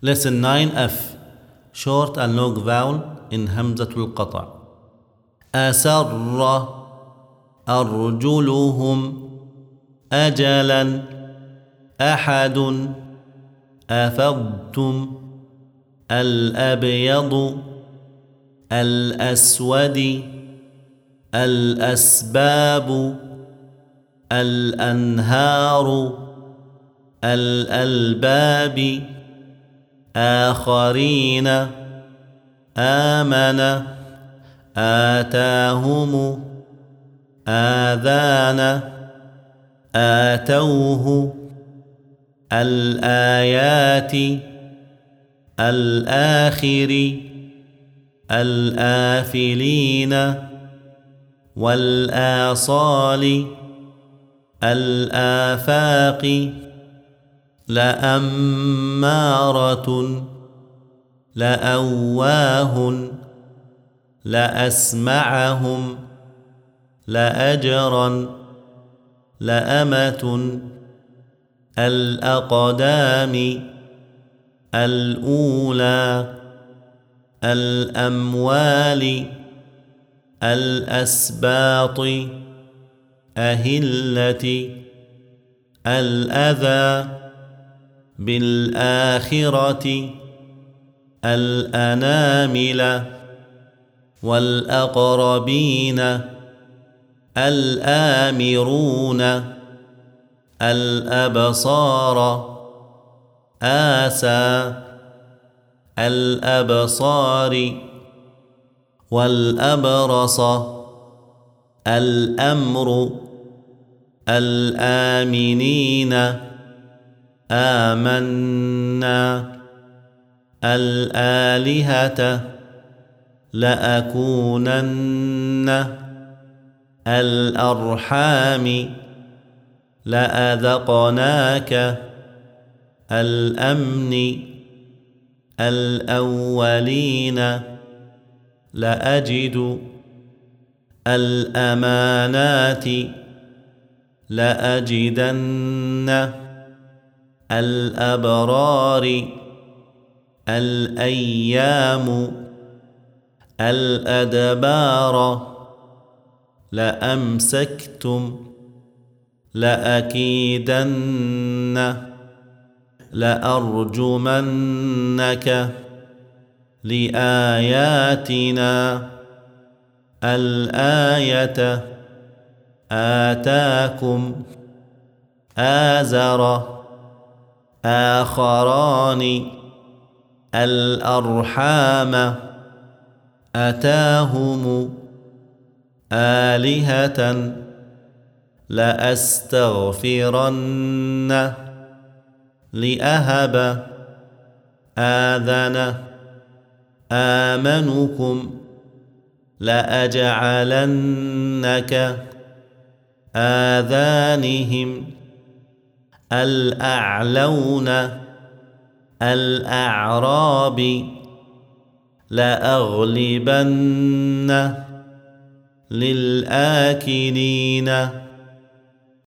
Lesson 9F. Short and long vowel in همزة القطع. أسر أرجلهم أجلا أحد أفضتم الأبيض الأسود الأسباب الأنهار الألباب آخرين آمن آتاهم آذان آتوه الآيات الآخر الآفلين والآصال الآفاق لأمارة لأواه لأسمعهم لأجرا لأمة الأقدام الأولى الأموال الأسباط أهلة الأذى بالآخرة الأنامل والأقربين الآمرون الأبصار آسى الأبصار والأبرص الأمر الآمنين آمنا الآلهة لأكونن الأرحام لأذقناك الأمن الأولين لأجد الأمانات لأجدن الأبرار الأيام الأدبار لأمسكتم لأكيدن لأرجمنك لآياتنا الآية آتاكم آزر آخران الأرحام أتاهم آلهة لأستغفرن لأهب آذن آمنكم لأجعلنك آذانهم الأعلون الأعراب لأغلبن للآكلين